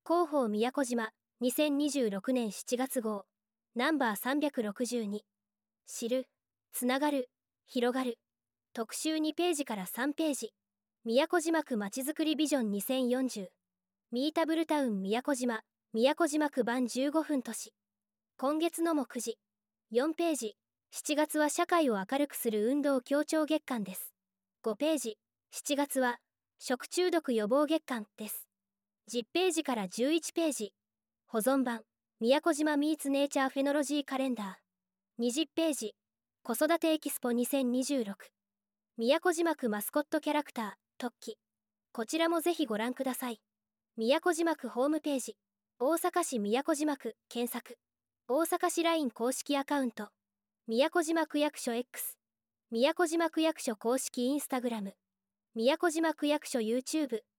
広報宮古島2026年7月号ナンバー362知る、つながる、広がる特集2ページから3ページ宮古島区まちづくりビジョン2040ミータブルタウン宮古島宮古島区番15分都市今月の目次4ページ7月は社会を明るくする運動協調月間です5ページ7月は食中毒予防月間です10ページから11ページ保存版宮古島ミーツネイチャーフェノロジーカレンダー20ページ子育てエキスポ2026宮古島区マスコットキャラクター特記こちらもぜひご覧ください宮古島区ホームページ大阪市宮古島区検索大阪市 LINE 公式アカウント宮古島区役所 X 宮古島区役所公式インスタグラム宮古島区役所 YouTube